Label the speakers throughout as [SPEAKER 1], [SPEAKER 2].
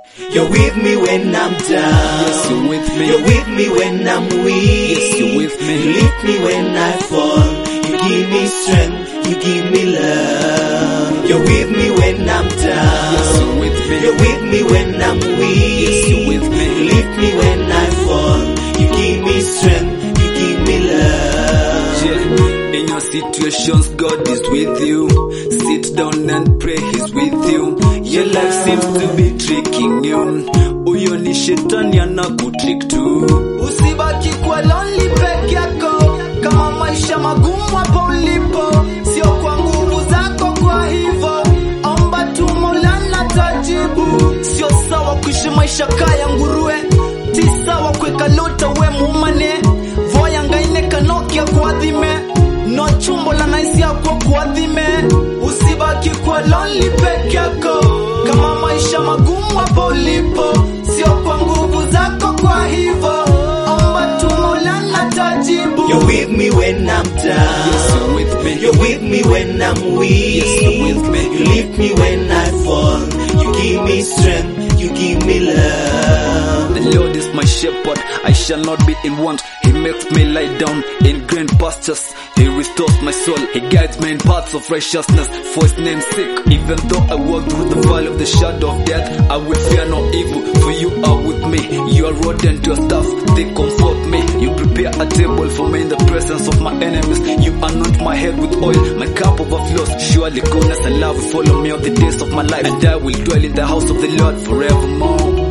[SPEAKER 1] You're with me when I'm down.
[SPEAKER 2] Yes, you're with me.
[SPEAKER 1] You're with me when I'm weak.
[SPEAKER 2] Yes, you're with me.
[SPEAKER 1] You lift me when I fall. You give me strength. You give me love. You're with me when I'm down.
[SPEAKER 2] Yes, you're with me.
[SPEAKER 1] You're with me when I'm weak.
[SPEAKER 2] Yes, you're with me.
[SPEAKER 1] You lift me when I fall. You give me strength. You give me love.
[SPEAKER 2] Yeah. In your situations, God is with you. Sit down and pray, He's with you. Your life seems to be tricking you. Uyo ni shetani anakutrick tu.
[SPEAKER 3] Usibaki kwa lonely peke yako. Kama maisha magumu hapo ulipo, sio kwa nguvu zako, kwa hivyo omba tu Maulana tajibu. Sio sawa kuishi maisha kaya nguruwe, si sawa kweka lota we muumane. Voya ngaine kanokia kuadhime, no chumbo la naisi yako kuadhime. Usibaki kwa lonely peke yako. Kama maisha magumu hapo ulipo, sio kwa nguvu zako, kwa hivyo omba tu Maulana tajibu.
[SPEAKER 1] You're with me when I'm down.
[SPEAKER 2] Yes, you're with me.
[SPEAKER 1] You're with me when I'm weak.
[SPEAKER 2] Yes, you're with me.
[SPEAKER 1] You lift me when I fall. You give me strength. You give me love.
[SPEAKER 2] The Lord is my shepherd, I shall not be in want. He makes me lie down in green pastures. He restores my soul. He guides me in paths of righteousness for His name's sake. Even though I walk through the valley of the shadow of death, I will fear no evil, for you are with me. Your rod and your staff, they comfort me. You prepare a table for me in the presence of my enemies. You anoint my head with oil, my cup overflows. Surely goodness and love will follow me all the days of my life, and I will dwell in the house of the Lord forevermore.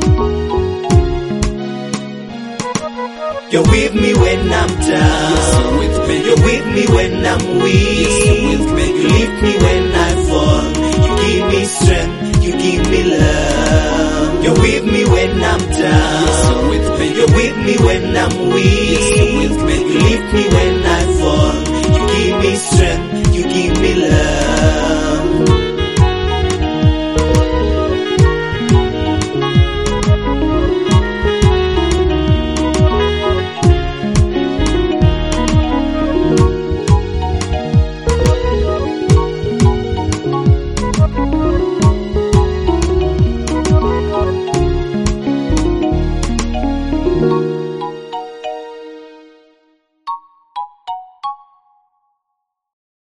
[SPEAKER 1] You're with me when I'm down.
[SPEAKER 2] Yes, you're with me.
[SPEAKER 1] You're with me when I'm weak.
[SPEAKER 2] Yes, you're with me.
[SPEAKER 1] You lift me when I fall. You give me strength. You give me love. You're with me when I'm down.
[SPEAKER 2] Yes, you're with me.
[SPEAKER 1] You're with me when I'm weak.
[SPEAKER 2] Yes, you're with me.
[SPEAKER 1] You lift me when I